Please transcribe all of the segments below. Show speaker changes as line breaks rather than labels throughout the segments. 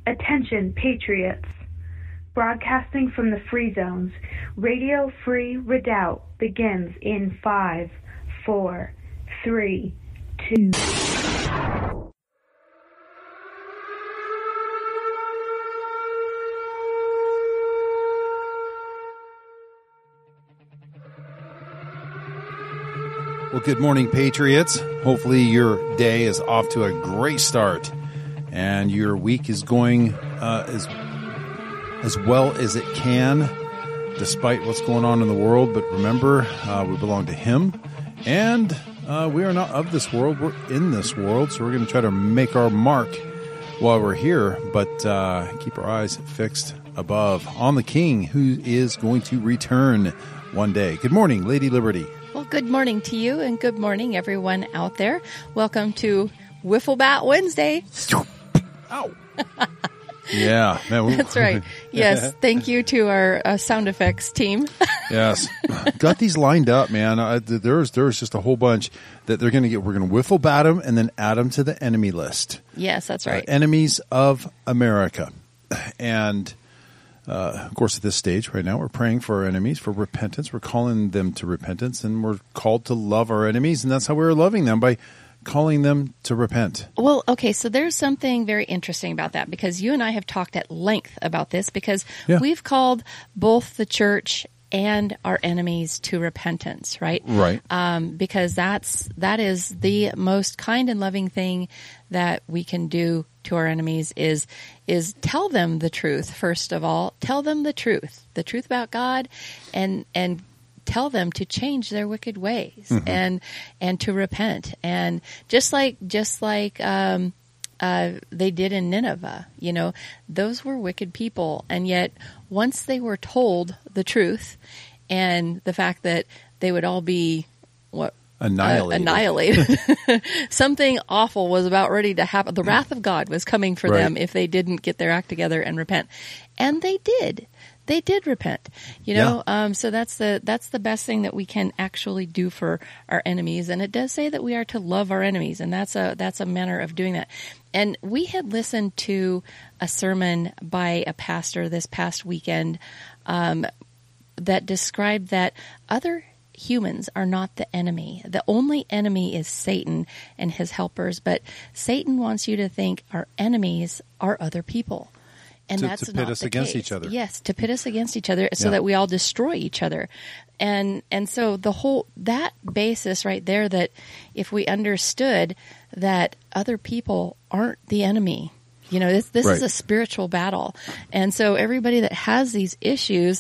Attention, Patriots. Broadcasting from the Free Zones, Radio Free Redoubt begins in 5, 4, 3, 2...
Well, good morning, Patriots. Hopefully your day is off to a great start and your week is going as well as it can, despite what's going on in the world. But remember, we belong to Him, and we are not of this world. We're in this world, so we're going to try to make our mark while we're here, but keep our eyes fixed above on the King, who is going to return one day. Good morning, Lady Liberty.
Well, good morning to you, and good morning, everyone out there. Welcome to Wiffle Bat Wednesday.
Ow. Yeah. Man,
that's right. Yes. Thank you to our sound effects team.
Yes. Got these lined up, man. There's just a whole bunch that they're going to get. We're going to wiffle bat them and then add them to the enemy list.
Yes, that's right.
Enemies of America. And, of course, at this stage right now, we're praying for our enemies for repentance. We're calling them to repentance, and we're called to love our enemies. And that's how we're loving them, by calling them to repent.
Well, okay, so there's something very interesting about that, because you and I have talked at length about this, because we've called both the church and our enemies to repentance, right?
Right.
Because that is the most kind and loving thing that we can do to our enemies is tell them the truth. First of all, tell them the truth about God, and tell them to change their wicked ways, and to repent. And just like they did in Nineveh, those were wicked people. And yet once they were told the truth and the fact that they would all be annihilated. Something awful was about ready to happen. The wrath of God was coming for them if they didn't get their act together and repent. And they did. They did repent, so that's the best thing that we can actually do for our enemies. And it does say that we are to love our enemies, and that's a manner of doing that. And we had listened to a sermon by a pastor this past weekend that described that other humans are not the enemy. The only enemy is Satan and his helpers, but Satan wants you to think our enemies are other people. And that's
to pit us against each other.
Yes, to pit us against each other so that we all destroy each other. And so that basis right there, that if we understood that other people aren't the enemy, this is a spiritual battle. And so everybody that has these issues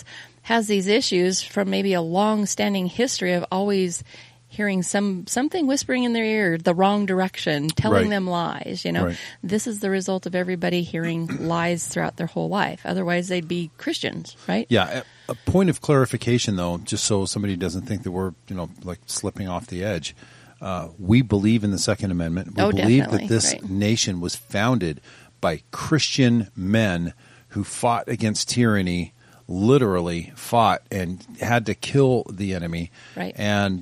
from maybe a long-standing history of always hearing something whispering in their ear the wrong direction, telling them lies. This is the result of everybody hearing lies throughout their whole life. Otherwise, they'd be Christians, right?
Yeah. A point of clarification, though, just so somebody doesn't think that we're, like slipping off the edge. We believe in the Second Amendment. We believe that this nation was founded by Christian men who fought against tyranny, literally fought and had to kill the enemy.
Right.
And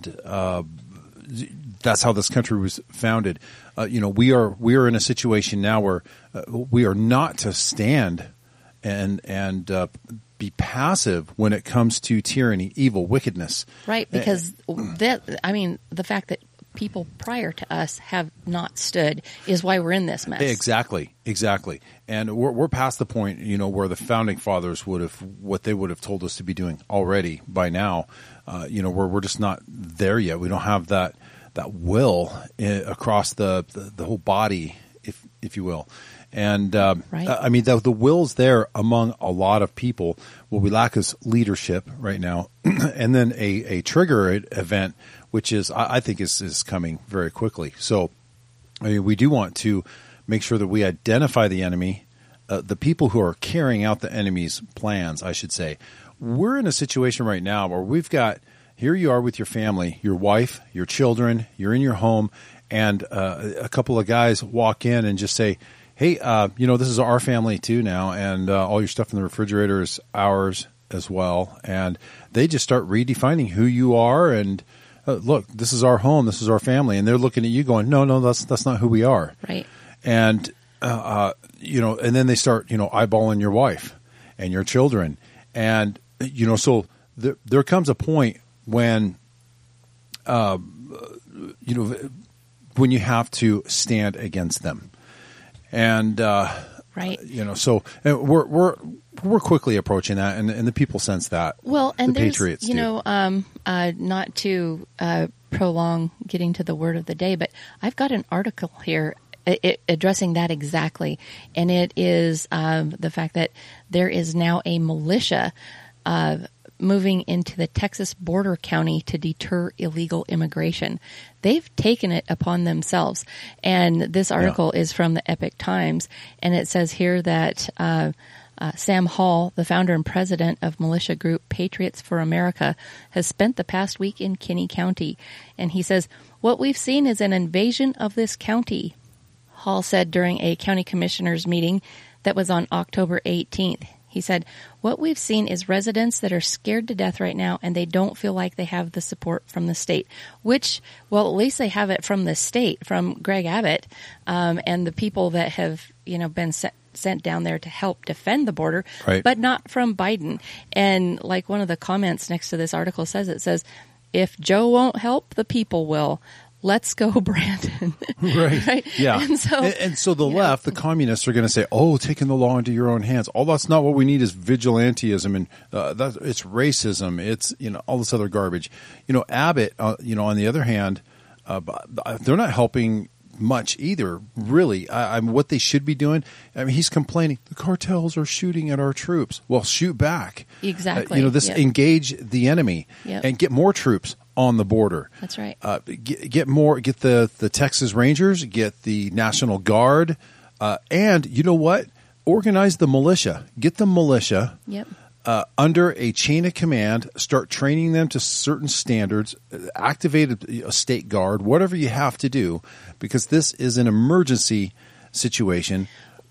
that's how this country was founded. We are in a situation now where we are not to stand and be passive when it comes to tyranny, evil, wickedness.
Right, because the fact that people prior to us have not stood is why we're in this mess.
Exactly. And we're past the point, where the founding fathers would have told us to be doing already by now. We're just not there yet. We don't have that will across the whole body, if you will. And the will's there among a lot of people. What we lack is leadership right now, and then a trigger event, which is I think is coming very quickly. So, we do want to make sure that we identify the enemy, the people who are carrying out the enemy's plans, I should say. We're in a situation right now where we've got, here you are with your family, your wife, your children, you're in your home, and a couple of guys walk in and just say, hey, this is our family too now, and all your stuff in the refrigerator is ours as well. And they just start redefining who you are, and look, this is our home, this is our family. And they're looking at you going, no, that's not who we are.
Right.
And and then they start, eyeballing your wife and your children. And, so there comes a point when, when you have to stand against them. And,
right.
So we're quickly approaching that, and the people sense that.
Well, and
the Patriots do.
Not to prolong getting to the word of the day, but I've got an article here addressing that exactly, and it is the fact that there is now a militia moving into the Texas border county to deter illegal immigration. They've taken it upon themselves, and this article is from the Epoch Times, and it says here that Sam Hall, the founder and president of militia group Patriots for America, has spent the past week in Kinney County. And he says, "What we've seen is an invasion of this county," Hall said during a county commissioners meeting that was on October 18th. He said, "What we've seen is residents that are scared to death right now, and they don't feel like they have the support from the state," which, well, at least they have it from the state, from Greg Abbott, and the people that have, been sent down there to help defend the border,
right,
but not from Biden. And like one of the comments next to this article says, it says, "If Joe won't help, the people will. Let's go, Brandon."
Right. Yeah. And so the left, the communists, are going to say, "Oh, taking the law into your own hands. Oh, that's not what we need. Is vigilantism, and it's racism. It's all this other garbage." Abbott, on the other hand, they're not helping much either. Really, what they should be doing. He's complaining the cartels are shooting at our troops. Well, shoot back.
Exactly.
Engage the enemy and get more troops on the border.
That's right.
Get the Texas Rangers, get the National Guard, and you know what? Organize the militia. Get the militia under a chain of command. Start training them to certain standards. Activate a state guard. Whatever you have to do, because this is an emergency situation.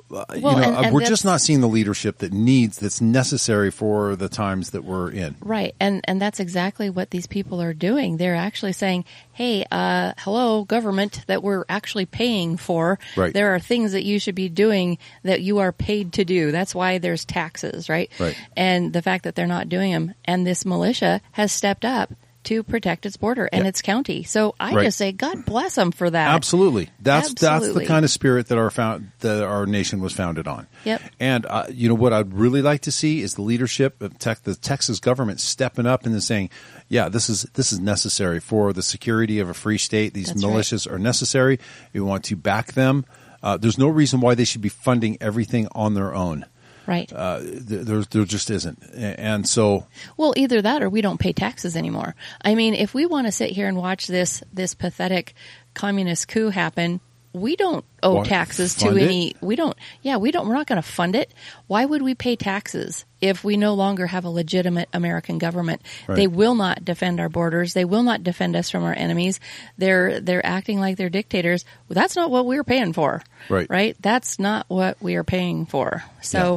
We're just not seeing the leadership that's necessary for the times that we're in.
Right. And that's exactly what these people are doing. They're actually saying, "Hey, hello, government that we're actually paying for.
Right.
There are things that you should be doing that you are paid to do. That's why there's taxes," right?
Right.
And the fact that they're not doing them, and this militia has stepped up to protect its border and its county. So I just say, God bless them for that.
Absolutely. That's the kind of spirit that our nation was founded on.
Yep.
And what I'd really like to see is the leadership of the Texas government stepping up and then saying, "Yeah, this is necessary for the security of a free state. These militias are necessary. We want to back them. There's no reason why they should be funding everything on their own."
Right.
There just isn't. And so.
Well, either that or we don't pay taxes anymore. I mean, if we want to sit here and watch this pathetic communist coup happen, we don't owe taxes to any, we're not going to fund it. Why would we pay taxes if we no longer have a legitimate American government?
Right.
They will not defend our borders. They will not defend us from our enemies. They're acting like they're dictators. Well, that's not what we're paying for. Right? That's not what we are paying for. So,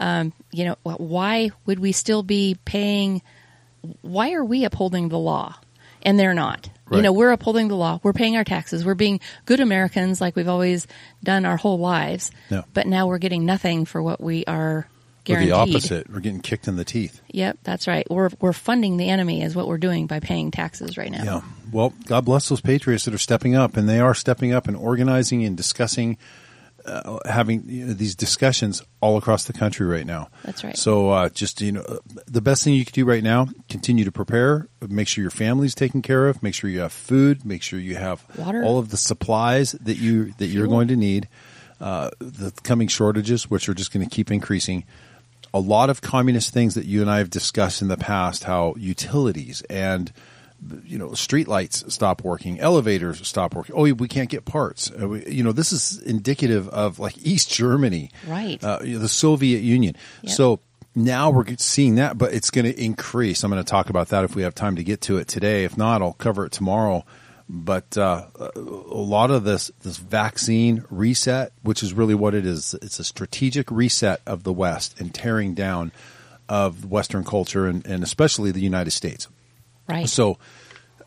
why would we still be paying? Why are we upholding the law and they're not? Right. We're upholding the law. We're paying our taxes. We're being good Americans like we've always done our whole lives.
Yeah.
But now we're getting nothing for what we are guaranteed.
Or the opposite. We're getting kicked in the teeth.
Yep, that's right. We're funding the enemy is what we're doing by paying taxes right now.
Yeah. Well, God bless those patriots that are stepping up, and they are stepping up and organizing and discussing, having these discussions all across the country right now.
That's right.
So the best thing you can do right now, continue to prepare, make sure your family's taken care of, make sure you have food, make sure you have
water,
all of the supplies that you're going to need. The coming shortages, which are just going to keep increasing. A lot of communist things that you and I have discussed in the past, how utilities and street lights stop working, elevators stop working. Oh, we can't get parts. This is indicative of like East Germany,
right?
The Soviet Union. Yep. So now we're seeing that, but it's going to increase. I'm going to talk about that if we have time to get to it today. If not, I'll cover it tomorrow. But a lot of this vaccine reset, which is really what it is, it's a strategic reset of the West and tearing down of Western culture and especially the United States.
Right.
So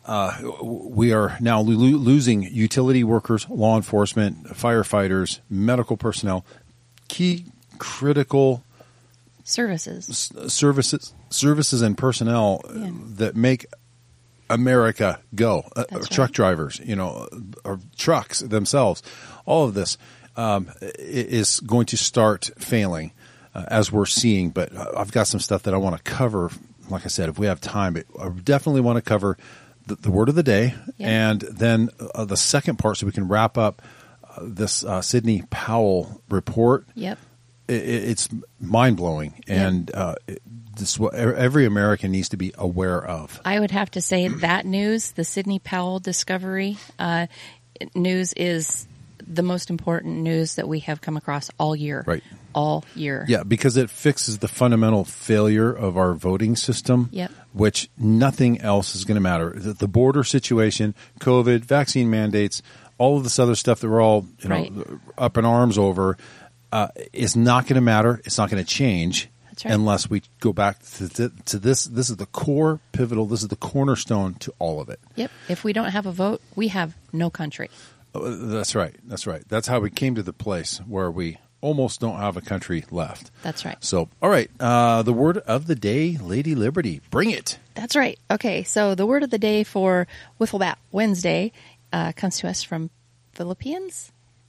we are now losing utility workers, law enforcement, firefighters, medical personnel, key critical
services
and personnel that make America go. Truck drivers, or trucks themselves. All of this is going to start failing as we're seeing. But I've got some stuff that I want to cover. Like I said, if we have time, I definitely want to cover the word of the day, and then the second part, so we can wrap up this Sidney Powell report.
Yep.
It's mind-blowing, and this is what every American needs to be aware of.
I would have to say that news, the Sidney Powell discovery news, is the most important news that we have come across all year.
Right.
All year.
Yeah, because it fixes the fundamental failure of our voting system, which nothing else is going to matter. The border situation, COVID, vaccine mandates, all of this other stuff that we're all up in arms over is not going to matter. It's not going to change unless we go back to this. This is the core pivotal. This is the cornerstone to all of it.
Yep. If we don't have a vote, we have no country.
That's right. That's right. That's how we came to the place where we almost don't have a country left.
That's right.
So, all right. The word of the day, Lady Liberty. Bring it.
That's right. Okay. So the word of the day for Wiffle Bat Wednesday comes to us from Philippines.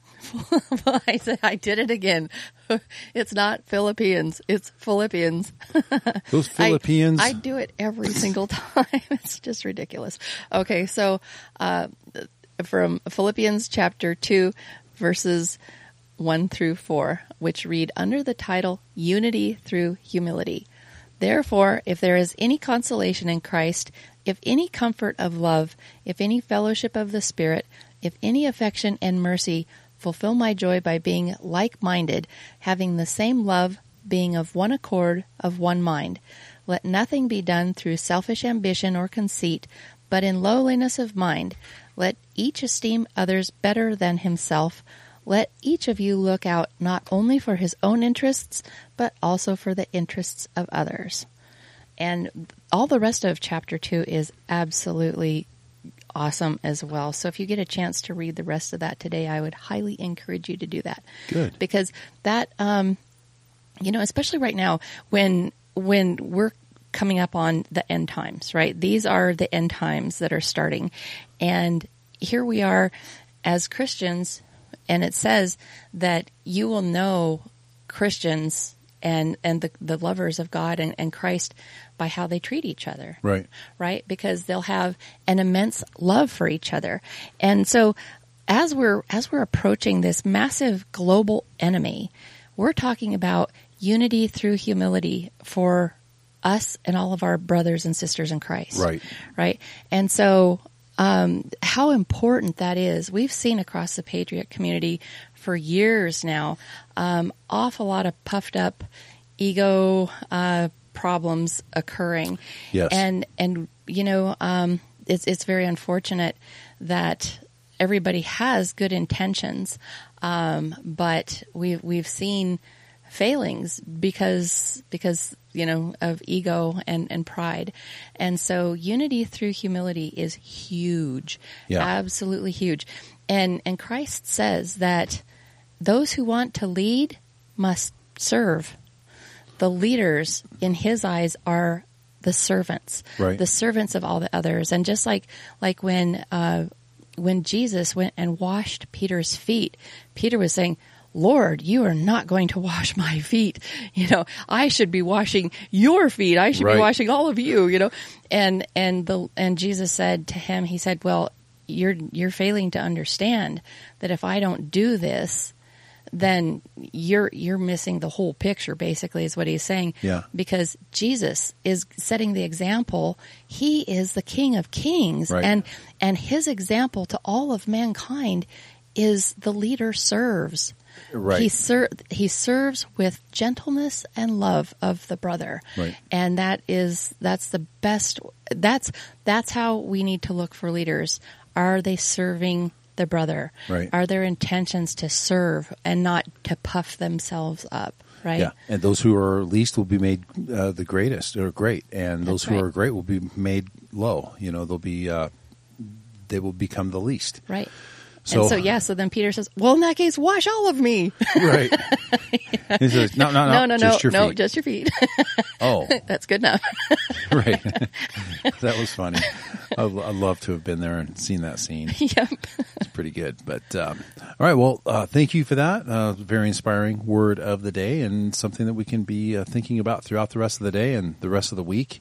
I did it again. It's not Philippines. It's Philippians.
Those Philippines.
I do it every single time. It's just ridiculous. Okay. So from Philippians chapter 2, verses 1 through 4, which read under the title Unity Through Humility. Therefore, if there is any consolation in Christ, if any comfort of love, if any fellowship of the Spirit, if any affection and mercy, fulfill my joy by being like-minded, having the same love, being of one accord, of one mind. Let nothing be done through selfish ambition or conceit, but in lowliness of mind. Let each esteem others better than himself. Let each of you look out not only for his own interests, but also for the interests of others. And all the rest of chapter 2 is absolutely awesome as well. So if you get a chance to read the rest of that today, I would highly encourage you to do that.
Good.
Because that, especially right now when we're coming up on the end times, right? These are the end times that are starting. And here we are as Christians. And it says that you will know Christians and the lovers of God and Christ by how they treat each other.
Right.
Right? Because they'll have an immense love for each other. And so as we're approaching this massive global enemy, we're talking about unity through humility for us and all of our brothers and sisters in Christ.
Right.
Right? And so how important that is. We've seen across the Patriot community for years now, awful lot of puffed up ego problems occurring.
Yes.
And it's very unfortunate that everybody has good intentions, but we've seen failings because of ego and pride. And so unity through humility is huge.
Yeah.
Absolutely huge. And Christ says that those who want to lead must serve. The leaders in his eyes are the servants,
right.
The servants of all the others. And just like when Jesus went and washed Peter's feet, Peter was saying, Lord, you are not going to wash my feet. I should be washing your feet. I should be washing all of you, And Jesus said to him, he said, well, you're failing to understand that if I don't do this, then you're missing the whole picture, basically, is what he's saying.
Yeah.
Because Jesus is setting the example. He is the King of Kings.
Right.
And his example to all of mankind is the leader serves.
Right.
He serves with gentleness and love of the brother.
Right.
And that's the best. That's how we need to look for leaders. Are they serving the brother?
Right.
Are their intentions to serve and not to puff themselves up? Right.
Yeah. And those who are least will be made the greatest or great, and those who are great will be made low. They'll be they will become the least.
Right.
So,
So then Peter says, well, in that case, wash all of me.
Right. He says, no, just your feet.
Just your feet.
Oh.
That's good enough.
Right. That was funny. I'd love to have been there and seen that scene.
Yep.
It's pretty good. But, all right. Well, thank you for that. Very inspiring word of the day, and something that we can be thinking about throughout the rest of the day and the rest of the week.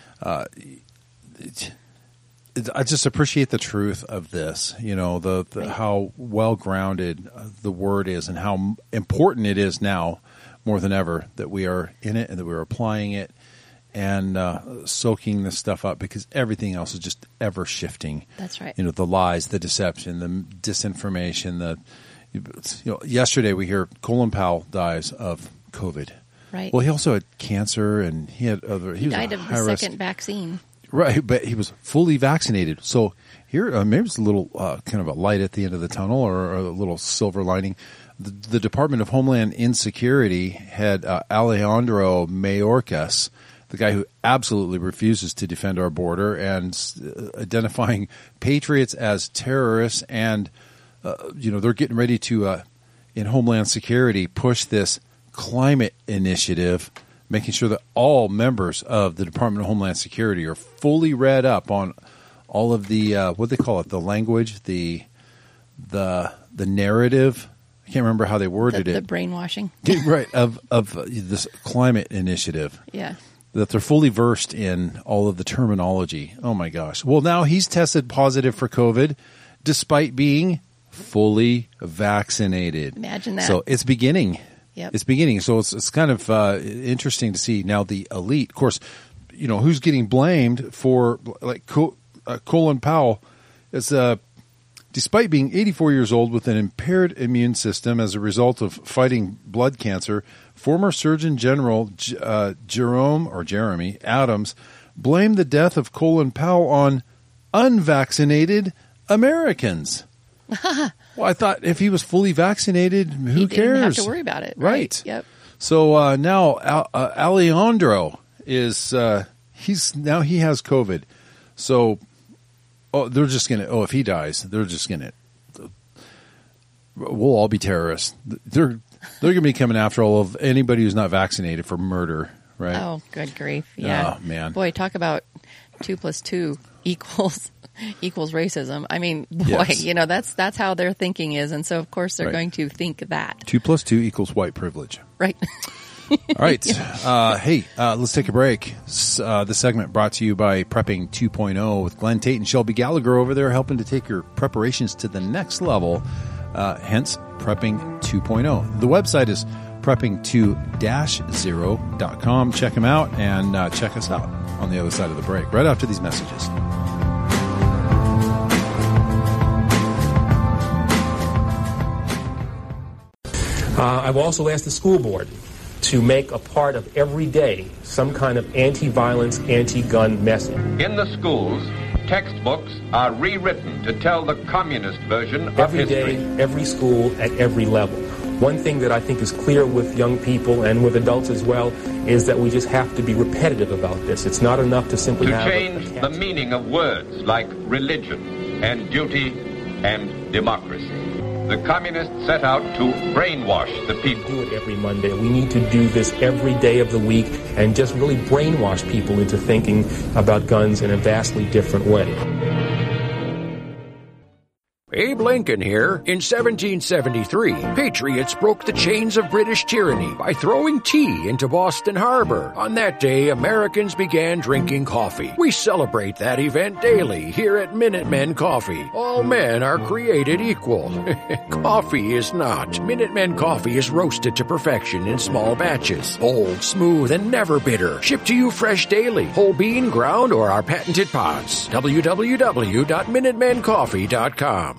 I just appreciate the truth of this,
Right.
how well grounded the word is, and how important it is now more than ever that we are in it and that we're applying it and soaking this stuff up, because everything else is just ever shifting.
That's right.
The lies, the deception, the disinformation. Yesterday we hear Colin Powell dies of COVID.
Right.
Well, he also had cancer, and he had other.
He
was
died
a
of the
high-risk-
second vaccine.
Right, but he was fully vaccinated. So here, maybe it's a little kind of a light at the end of the tunnel, or a little silver lining. The Department of Homeland Insecurity had Alejandro Mayorkas, the guy who absolutely refuses to defend our border and identifying patriots as terrorists. And, they're getting ready to, in Homeland Security, push this climate initiative, making sure that all members of the Department of Homeland Security are fully read up on all of the what they call it, the language, the narrative. I can't remember how they worded
The
it.
brainwashing.
Right, of this climate initiative.
Yeah.
That they're fully versed in all of the terminology. Oh my gosh. Well, now he's tested positive for COVID despite being fully vaccinated.
Imagine that.
So it's beginning.
Yep.
It's beginning. So it's kind of interesting to see now the elite. Of course, who's getting blamed for, like Colin Powell is despite being 84 years old with an impaired immune system as a result of fighting blood cancer, former Surgeon General Jeremy Adams blamed the death of Colin Powell on unvaccinated Americans. Well, I thought if he was fully vaccinated, who cares?
He didn't have to worry about it.
Right.
Yep.
So now Alejandro is he has COVID. So they're just going to if he dies, they're just going to we'll all be terrorists. They're going to be coming after all of anybody who's not vaccinated for murder, right?
Oh, good grief. Yeah.
Oh, man.
Boy, talk about 2 + 2 equals racism. I mean, boy,
Yes.
that's how their thinking is. And so, of course, they're
Right.
going to think that.
2 + 2 equals white privilege.
Right.
All right. Hey, let's take a break. This segment brought to you by Prepping 2.0 with Glenn Tate and Shelby Gallagher over there, helping to take your preparations to the next level, hence Prepping 2.0. The website is prepping2-0.com. Check them out and check us out on the other side of the break, right after these messages.
I've also asked the school board to make a part of every day some kind of anti-violence, anti-gun message.
In the schools, textbooks are rewritten to tell the communist version of
Every
history.
day, every school, at every level. One thing that I think is clear with young people and with adults as well is that we just have to be repetitive about this. It's not enough to simply
To
have
change the meaning of words like religion and duty and democracy. The communists set out to brainwash the people.
do it every Monday. We need to do this every day of the week and just really brainwash people into thinking about guns in a vastly different way.
Abe Lincoln here. In 1773, patriots broke the chains of British tyranny by throwing tea into Boston Harbor. On that day, Americans began drinking coffee. We celebrate that event daily here at Minutemen Coffee. All men are created equal. Coffee is not. Minutemen Coffee is roasted to perfection in small batches. Bold, smooth, and never bitter. Shipped to you fresh daily. Whole bean, ground, or our patented pods. www.MinutemenCoffee.com.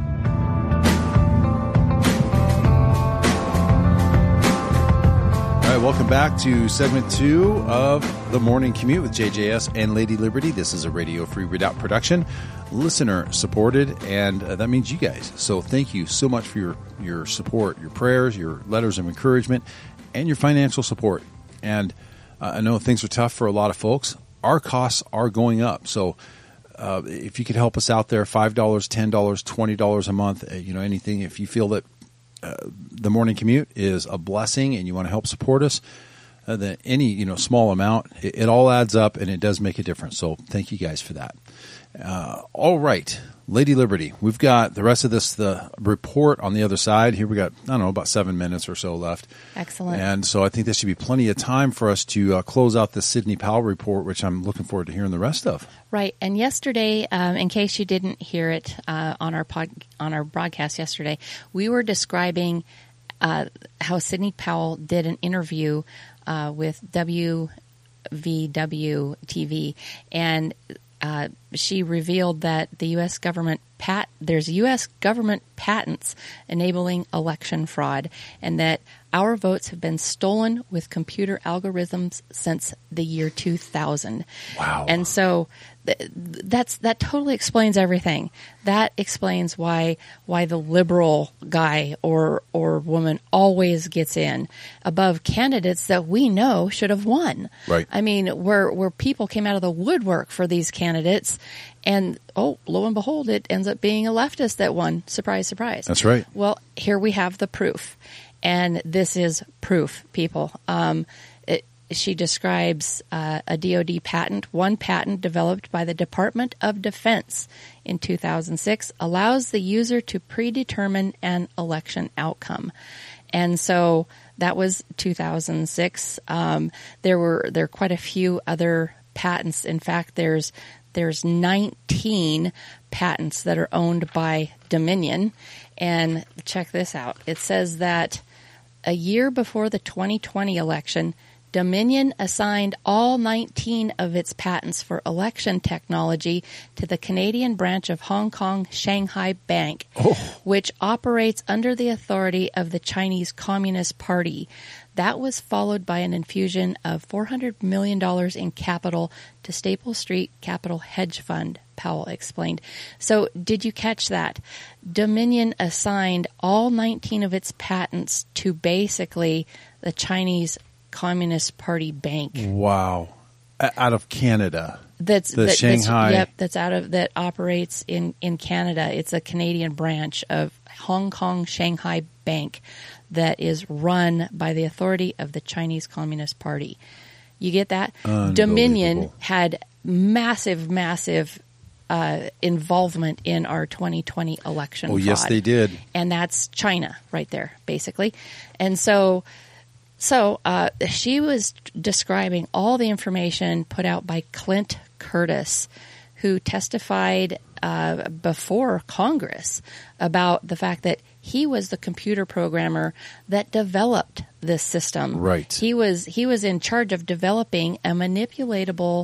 All right, welcome back to segment 2 of The Morning Commute with JJS and Lady Liberty. This is a Radio Free Redoubt production, listener supported, and that means you guys. So thank you so much for your support, your prayers, your letters of encouragement, and your financial support. And I know things are tough for a lot of folks. Our costs are going up. So if you could help us out there, $5, $10, $20 a month, anything. If you feel that the morning commute is a blessing and you want to help support us, then any small amount, it all adds up and it does make a difference. So thank you guys for that. All right, Lady Liberty, we've got the rest of the report on the other side. Here we got, about 7 minutes or so left.
Excellent.
And so I think this should be plenty of time for us to close out the Sidney Powell report, which I'm looking forward to hearing the rest of.
Right. And yesterday, in case you didn't hear it on our broadcast yesterday, we were describing how Sidney Powell did an interview with WVW TV, and she revealed that the U.S. government there's U.S. government patents enabling election fraud, and that our votes have been stolen with computer algorithms since the year 2000.
Wow!
And so that totally explains everything. That explains why the liberal guy or woman always gets in above candidates that we know should have won.
Right.
I mean, where people came out of the woodwork for these candidates, and lo and behold, it ends up being a leftist that won. Surprise, surprise.
That's right.
Well, here we have the proof, and this is proof, people. She describes a DoD patent. One patent developed by the Department of Defense in 2006 allows the user to predetermine an election outcome. And so that was 2006. There are quite a few other patents. In fact, there's 19 patents that are owned by Dominion. And check this out. It says that a year before the 2020 election, Dominion assigned all 19 of its patents for election technology to the Canadian branch of Hong Kong Shanghai Bank, which operates under the authority of the Chinese Communist Party. That was followed by an infusion of $400 million in capital to Staple Street Capital Hedge Fund, Powell explained. So did you catch that? Dominion assigned all 19 of its patents to basically the Chinese Communist Party bank.
Wow. Out of Canada.
Shanghai. That operates in Canada. It's a Canadian branch of Hong Kong Shanghai Bank that is run by the authority of the Chinese Communist Party. You get that? Dominion had massive involvement in our 2020 election fraud.
Yes, they did.
And that's China right there, basically. And so she was describing all the information put out by Clint Curtis, who testified before Congress about the fact that he was the computer programmer that developed this system.
Right.
He was in charge of developing a manipulatable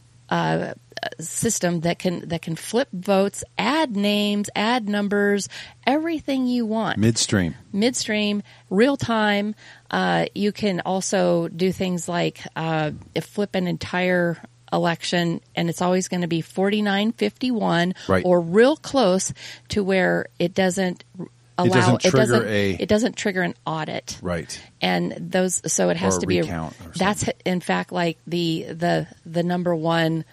system that can flip votes, add names, add numbers, everything you want.
Midstream,
real time. You can also do things like flip an entire election, and it's always going to be 49-51,
right,
or real close to where it doesn't allow it doesn't trigger an audit,
right?
And so it has to be that's in fact like the number one,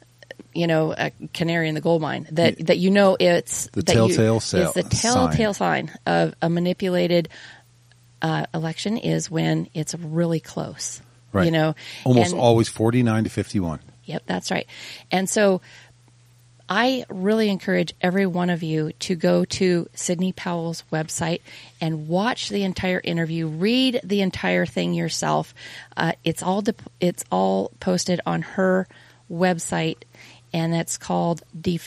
a canary in the gold mine that it's
the telltale
sign of a manipulated election is when it's really close,
right? Almost always 49-51.
Yep, that's right. And so I really encourage every one of you to go to Sidney Powell's website and watch the entire interview, read the entire thing yourself. It's all posted on her website, and it's called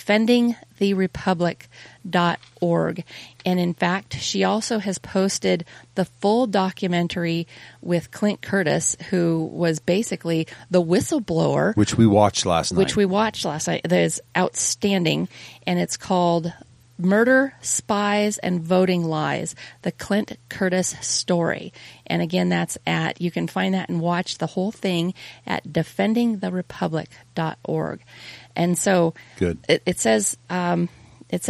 defendingtherepublic.org. And in fact, she also has posted the full documentary with Clint Curtis, who was basically the whistleblower.
Which we watched last night.
That is outstanding. And it's called Murder, Spies, and Voting Lies, the Clint Curtis Story. And again, you can find that and watch the whole thing at defendingtherepublic.org. And so
good.
It says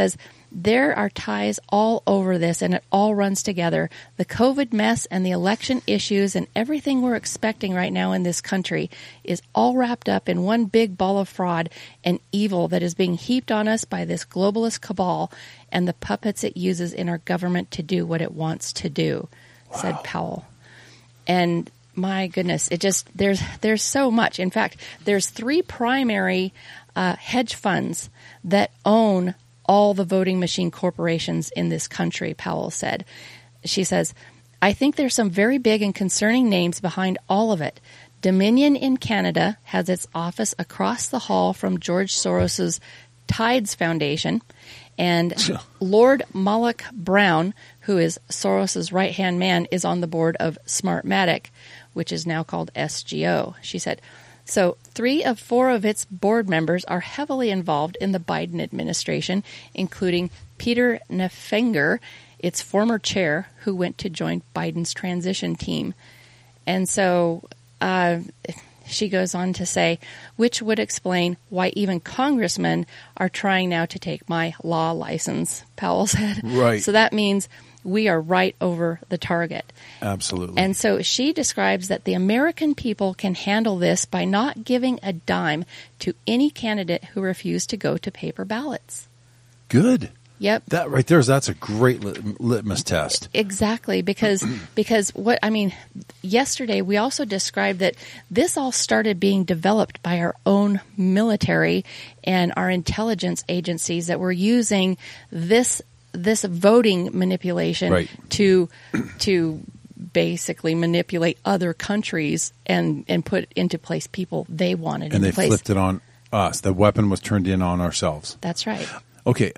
There are ties all over this, and it all runs together. The COVID mess and the election issues and everything we're expecting right now in this country is all wrapped up in one big ball of fraud and evil that is being heaped on us by this globalist cabal and the puppets it uses in our government to do what it wants to do, said Powell. And my goodness, it just, there's so much. In fact, there's 3 primary hedge funds that own all the voting machine corporations in this country, Powell said. She says, I think there's some very big and concerning names behind all of it. Dominion in Canada has its office across the hall from George Soros's Tides Foundation. And Lord Moloch Brown, who is Soros's right-hand man, is on the board of Smartmatic, which is now called SGO. She said, so 3 of 4 of its board members are heavily involved in the Biden administration, including Peter Neffenger, its former chair, who went to join Biden's transition team. And so she goes on to say, which would explain why even congressmen are trying now to take my law license, Powell said.
Right.
So that means we are right over the target.
Absolutely.
And so she describes that the American people can handle this by not giving a dime to any candidate who refused to go to paper ballots.
Good.
Yep.
That right there, that's a great litmus test.
Exactly, because yesterday we also described that this all started being developed by our own military and our intelligence agencies that were using this voting manipulation
right.
to basically manipulate other countries and put into place people they wanted
and
into
they
place.
flipped it on us. The weapon was turned in on ourselves.
That's right.
Okay.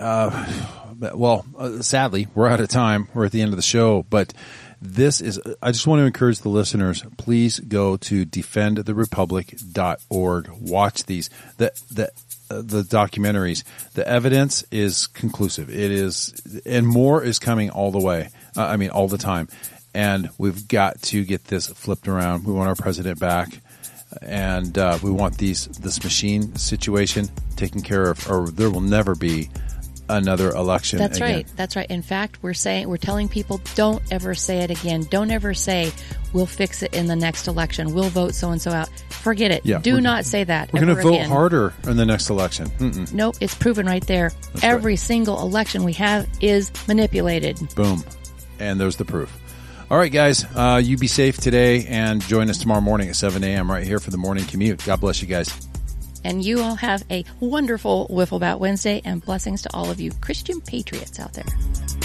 Sadly, we're out of time. We're at the end of the show, but I just want to encourage the listeners, please go to defendtherepublic.org. Watch these. The documentaries. The evidence is conclusive. It is, and more is coming all the way. All the time. And we've got to get this flipped around. We want our president back, and we want this machine situation taken care of, or there will never be another election.
That's
again.
right. That's right. In fact, we're telling people, don't ever say it again. Don't ever say we'll fix it in the next election. We'll vote so and so out. Forget it.
Yeah,
Do not say that.
We're going to vote
again.
harder in the next election.
Nope, it's proven right there.
That's
Every
right.
single election we have is manipulated.
Boom. And there's the proof. All right, guys, you be safe today and join us tomorrow morning at 7 a.m. right here for the morning commute. God bless you guys.
And you all have a wonderful Wiffle About Wednesday, and blessings to all of you Christian patriots out there.